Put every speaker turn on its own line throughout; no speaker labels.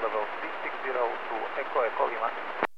level 360 to Echo Echo Lima.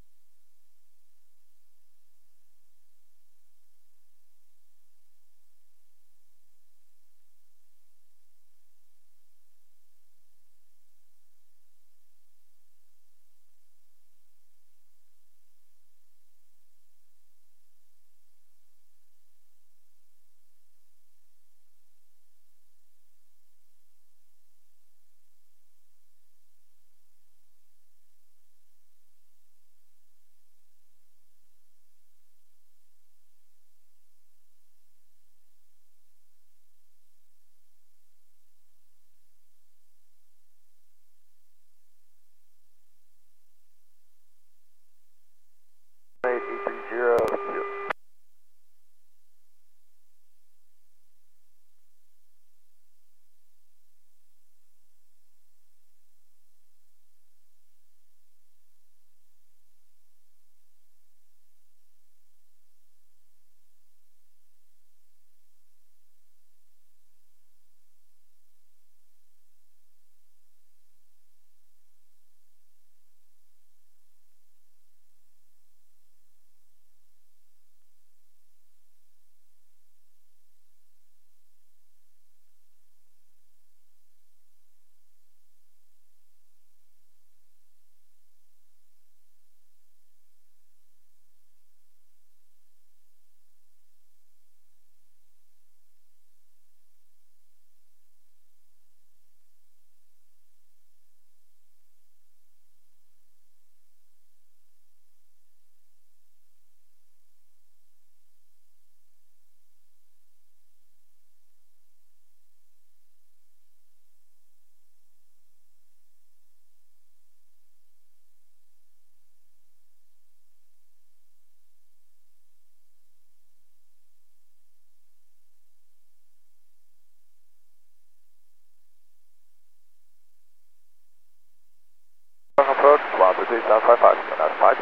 Approach 123.755, that's 5.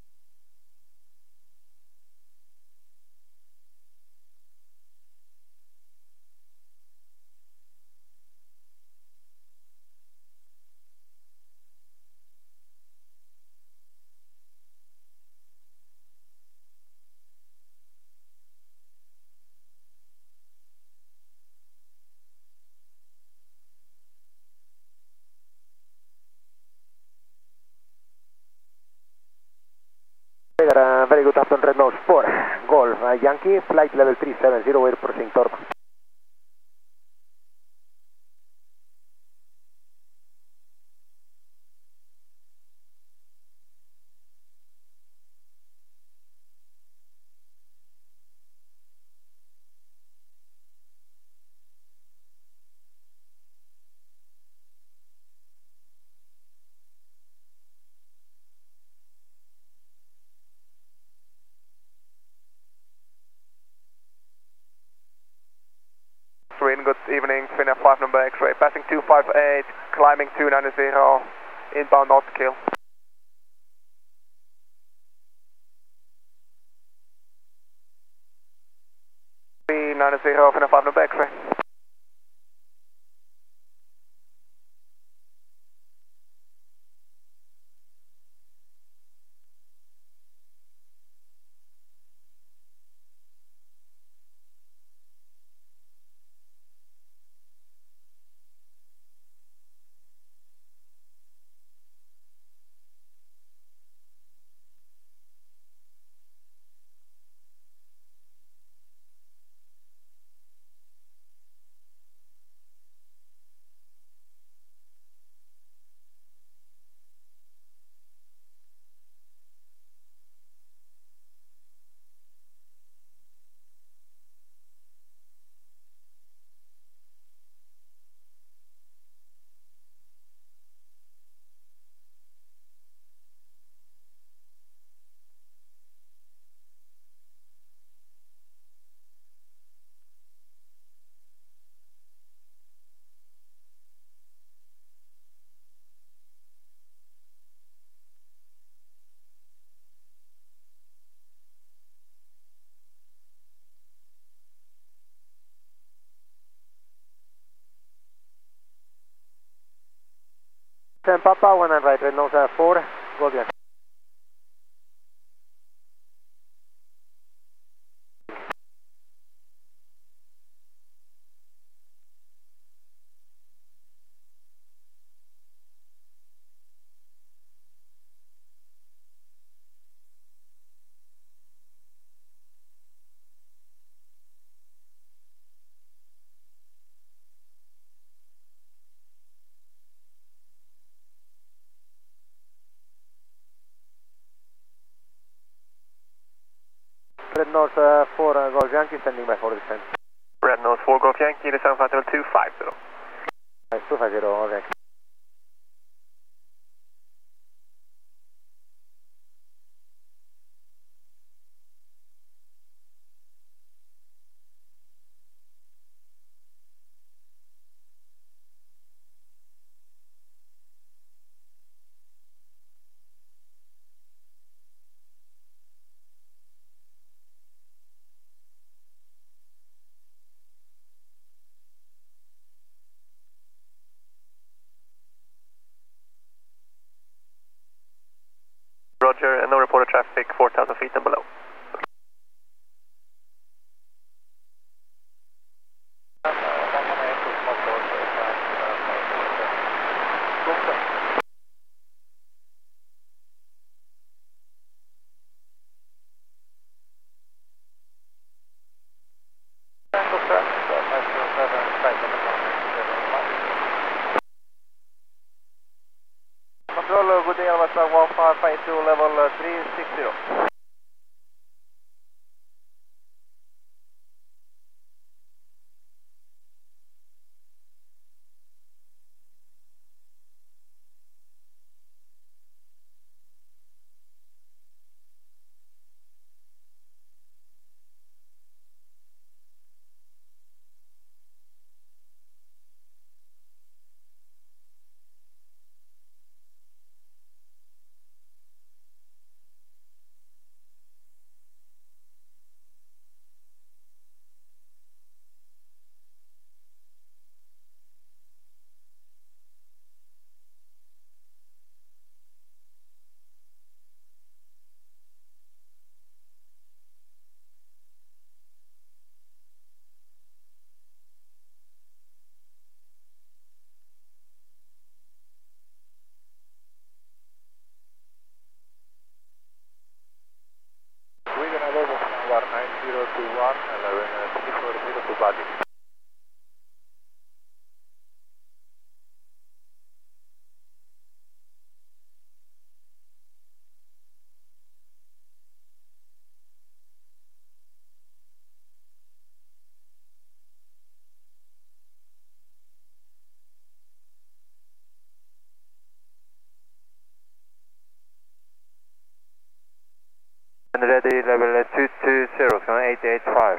Very good afternoon, Red Nose 4, Golf, Yankee, flight level 370, we're approaching Torque.
Good evening, Finnair 5 number X-ray, passing 258, climbing 290, inbound north kill. 390, Finnair 5 number X-ray.
7 Papa, 1 and right, Red Nose 4, Golf Yankee. Red Nose 4, Golf Yankee, standing by for descent.
Red Nose 4 Golf Yankee, descent flight level 250.
250, Golf Yankee.
Roger, and no reported traffic 4,000 feet and below.
Control, good day, Alpha 1552, level 360. Wigan 11, 19021, 11 to body.
And ready, level 220, 885.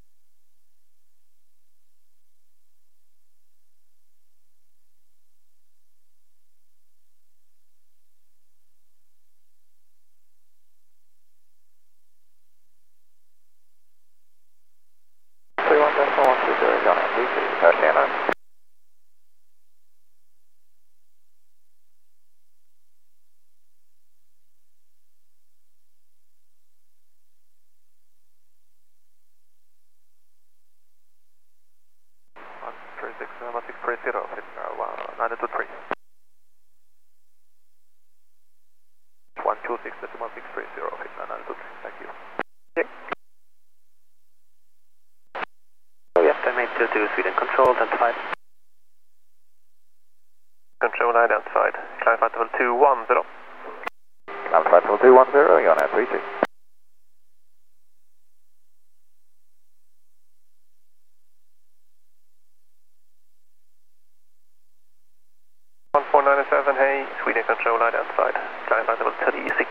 Thank you. Yep. Oh yes, I made 22 Sweden control, identified. Control identified. Climb flight level 210.
Climb flight level 210, you're on at 36.
Hey, Sweden control identified. Climb flight level 360.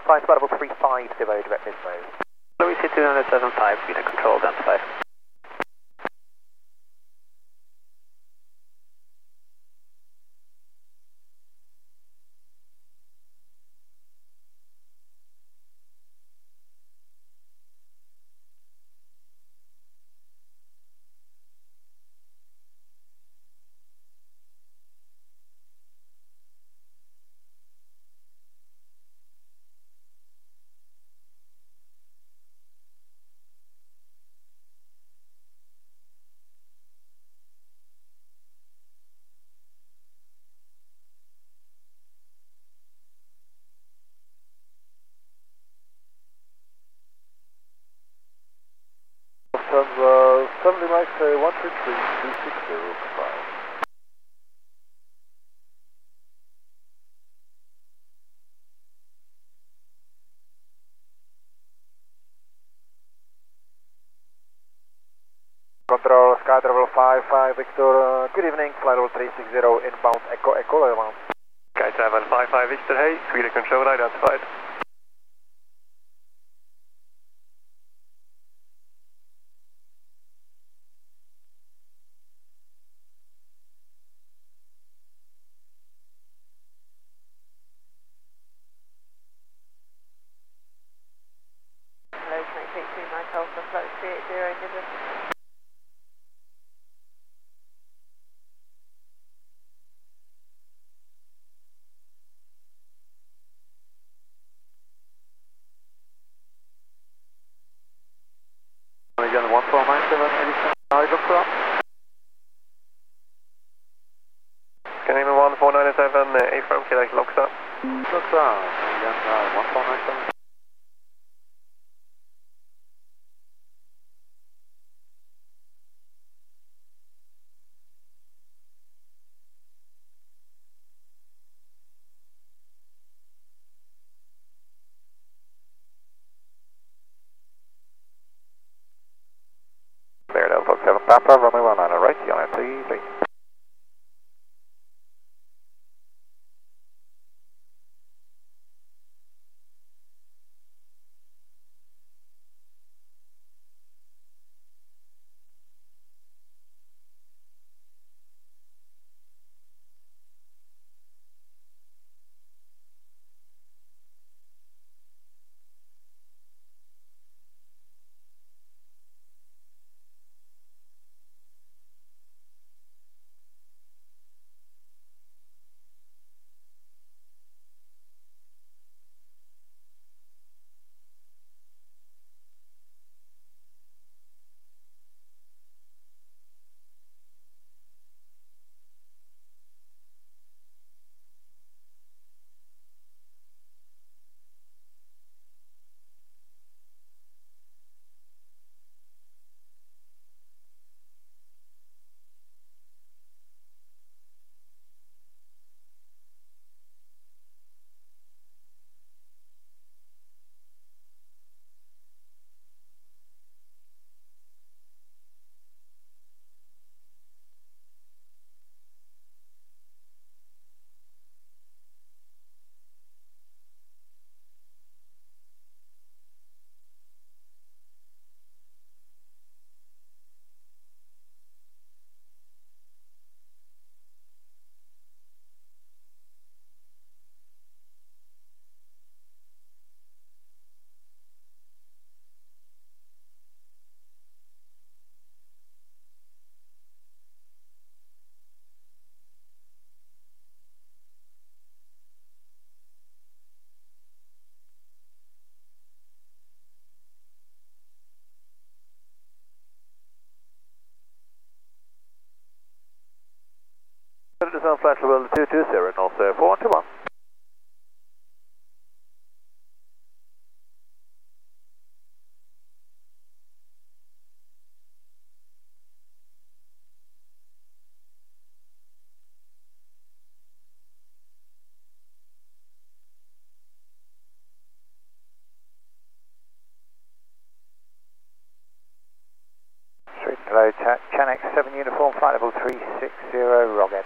flight level 350, direct mid mode.
Louis 2975, unit control identified.
Sunday Mike 133, 260, goodbye. Control, Sky Travel 55 Victor, good evening, flight level 360, inbound Echo Echo around.
Sky Travel 55 Victor, hey, unit control identified.
Hello, 26 Mike Alpha, flight 380, Niven.
Again, 1497, 87, I look for
Canadian 1497, A-Firm, Quebec, Loxa.
Looks out, again, 1497. There, Delta 7 Papa, runway 19, right, unit 33. Design flight level 220, also 421. Straight hello, Chanex 7 uniform, flight level 360, Rocket.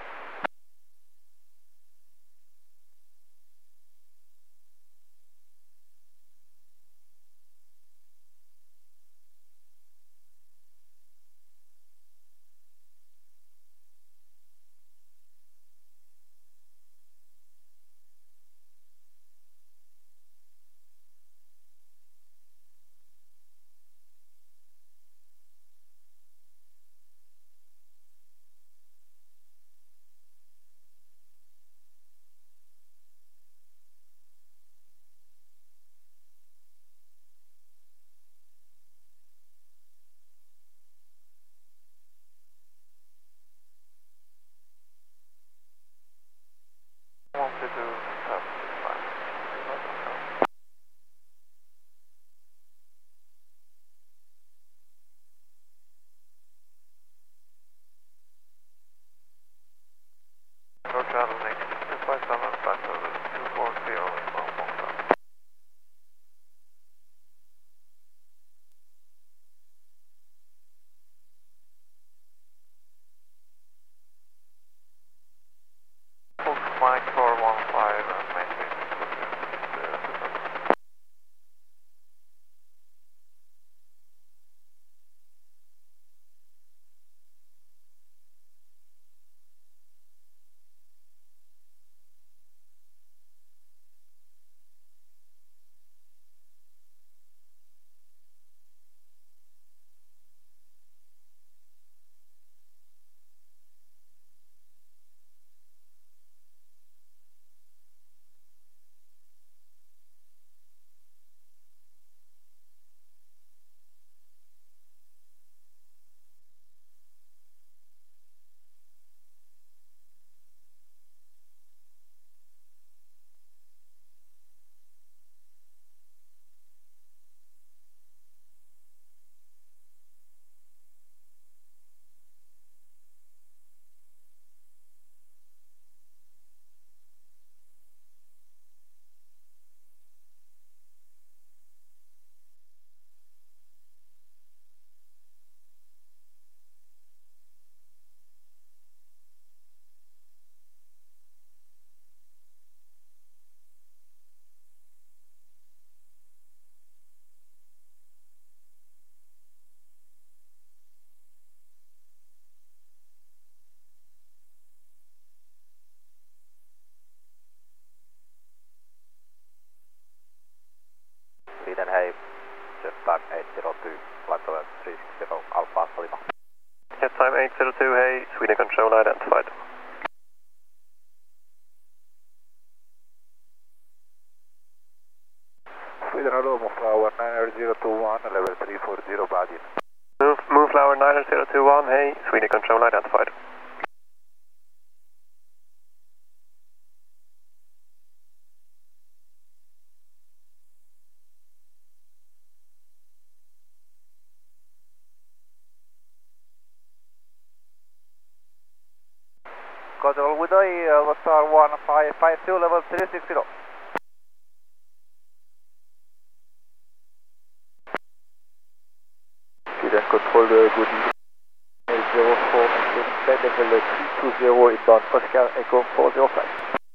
Hey, Sweden control identified.
Sweden hello, Moveflower 9021, level 340 Badin.
Moveflower 9021, hey, Sweden control identified.
Control Woodeye, Alpha Star 1552, level 360.
Sweden control good evening. 04 level 320 inbound Oscar Echo 405.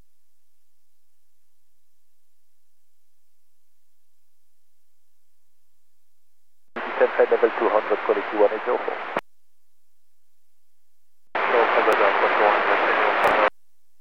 Descent flight level 200, quality 1804. No, Canada, control 100.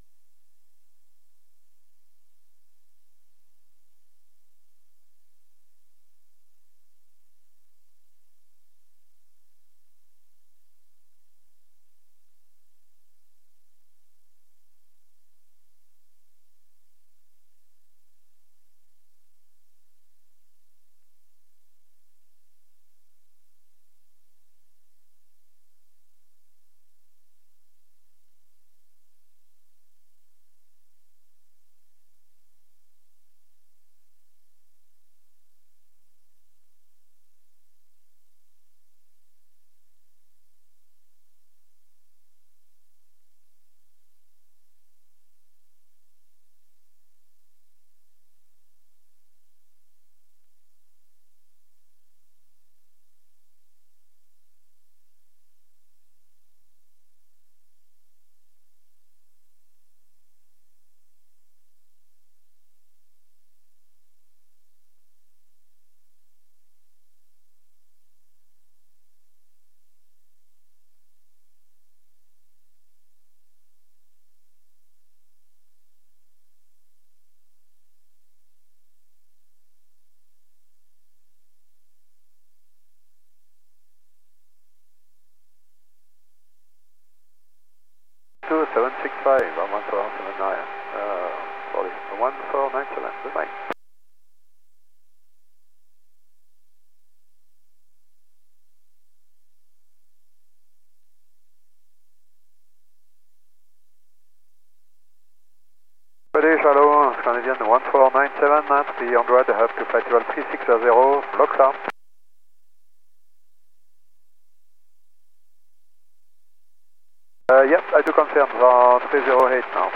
Two 765, 11479. Sorry, 1497, goodbye. British, hello, Canadian 1497, 300, up to flight level 360, blocks out. Yep, I do confirm, 308 now.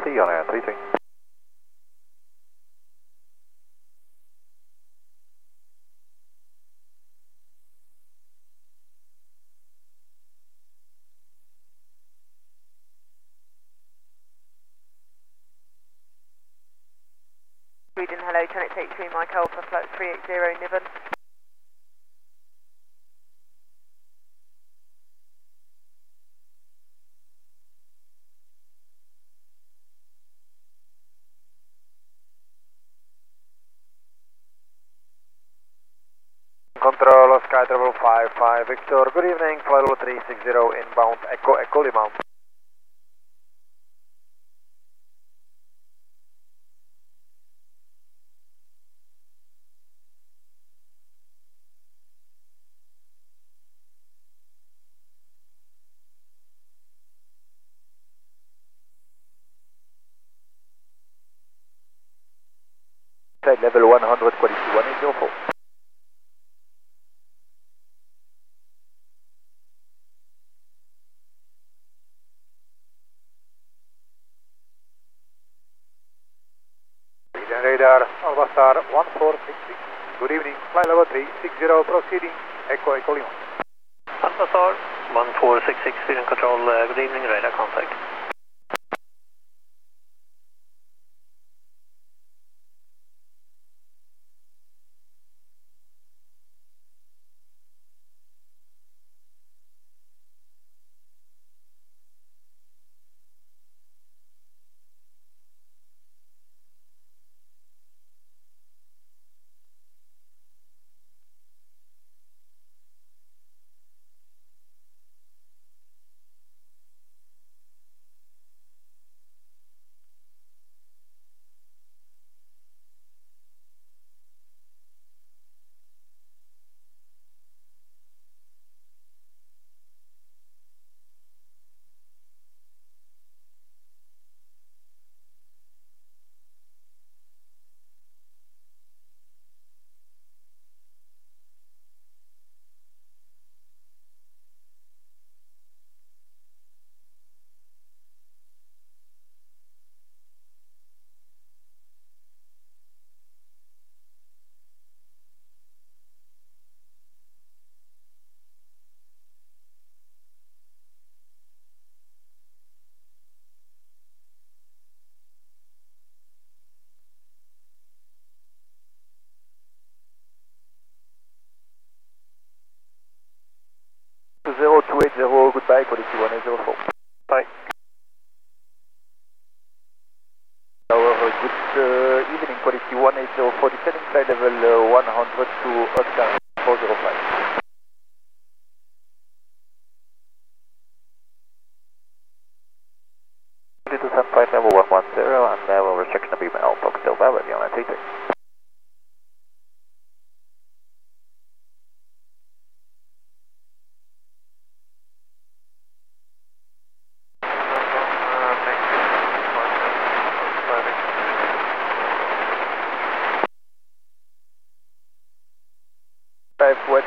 Delta on air 33.
Sweden, hello, Channel 83 Mike Alpha, flight 380 Niven.
Control Sky Travel 55 Victor, good evening, flight level 360 inbound Echo Echo Lima. Side level 100, quality 1804. Radar, Alpha 1466. Good evening, flight level 360 proceeding, Echo Echo Lima.
Alpha 1466, Sweden Control, good evening, radar contact.
To 0280, goodbye, quality 1804.
Bye.
Our good evening, quality 1804, descending flight level 100 to Oscar 405.